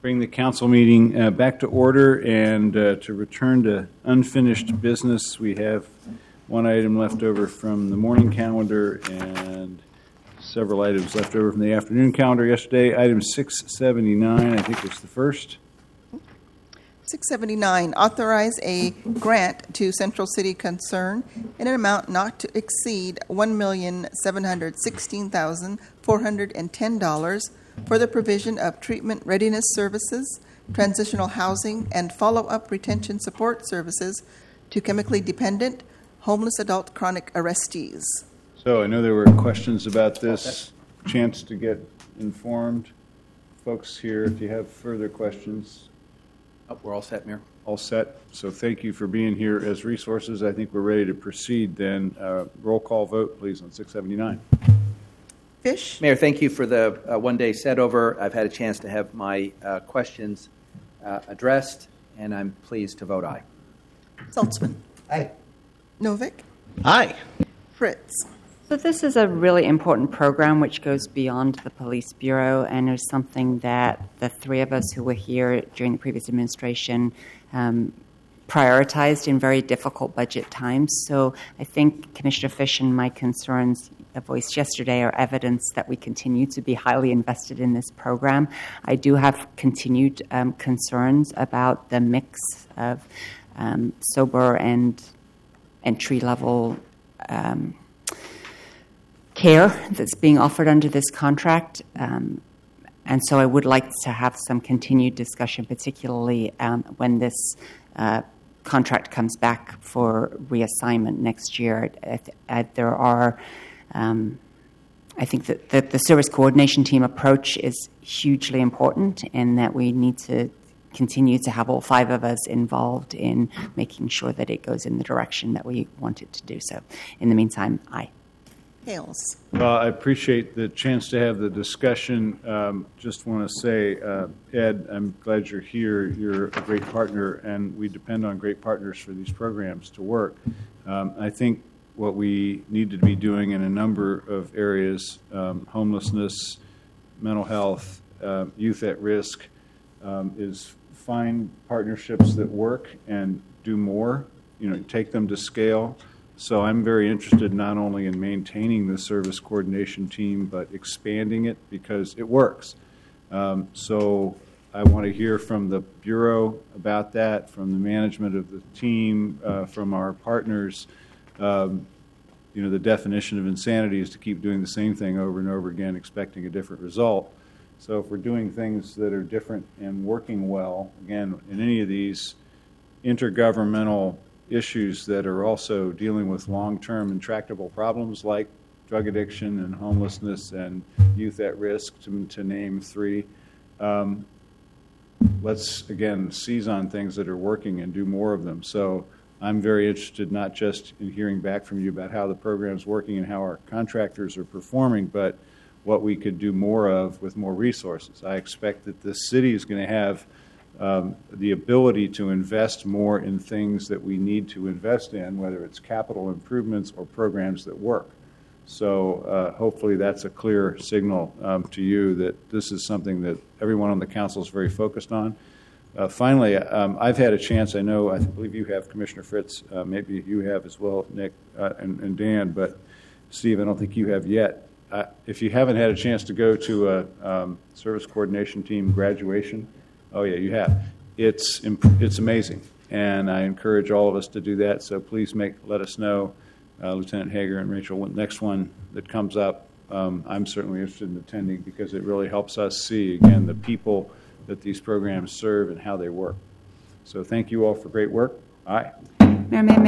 Bring the council meeting back to order and to return to unfinished business. We have one item left over from the morning calendar and several items left over from the afternoon calendar yesterday. Item 679, I think, was the first. 679, authorize a grant to Central City Concern in an amount not to exceed $1,716,410 for the provision of treatment readiness services, transitional housing, and follow-up retention support services to chemically dependent homeless adult chronic arrestees. So I know there were questions about this. Chance to get informed. Folks here, if you have further questions. Oh, we're all set, Mayor. All set. So thank you for being here as resources. I think we're ready to proceed then. Roll call vote, please, on 679. Fish? Mayor, thank you for the one-day set-over. I've had a chance to have my questions addressed, and I'm pleased to vote aye. Saltzman? Aye. Novick? Aye. Fritz? So this is a really important program which goes beyond the police bureau and is something that the three of us who were here during the previous administration prioritized in very difficult budget times. So I think Commissioner Fish and my concerns voiced yesterday are evidence that we continue to be highly invested in this program. I do have continued concerns about the mix of sober and entry-level care that's being offered under this contract. And so I would like to have some continued discussion, particularly when this contract comes back for reassignment next year. There are, I think that the service coordination team approach is hugely important and that we need to continue to have all five of us involved in making sure that it goes in the direction that we want it to do so. In the meantime, aye. Hales? Well, I appreciate the chance to have the discussion. Just want to say, Ed, I'm glad you're here. You're a great partner, and we depend on great partners for these programs to work. I think what we need to be doing in a number of areas, homelessness, mental health, youth at risk, is find partnerships that work and do more, take them to scale. So I'm very interested not only in maintaining the service coordination team, but expanding it because it works. So I want to hear from the Bureau about that, from the management of the team, from our partners. The definition of insanity is to keep doing the same thing over and over again, expecting a different result. So if we're doing things that are different and working well, again, in any of these intergovernmental issues that are also dealing with long-term intractable problems like drug addiction and homelessness and youth at risk, to name three. Let's, again, seize on things that are working and do more of them. So I'm very interested not just in hearing back from you about how the program's working and how our contractors are performing, but what we could do more of with more resources. I expect that this city is going to have the ability to invest more in things that we need to invest in, whether it's capital improvements or programs that work. So hopefully that's a clear signal to you that this is something that everyone on the council is very focused on. Finally, I've had a chance, I believe you have, Commissioner Fritz, maybe you have as well, Nick and Dan, but Steve, I don't think you have yet. If you haven't had a chance to go to a service coordination team graduation, oh yeah, you have. It's amazing, and I encourage all of us to do that. So please let us know, Lieutenant Hager and Rachel. Next one that comes up, I'm certainly interested in attending because it really helps us see again the people that these programs serve and how they work. So thank you all for great work. Aye. Mayor,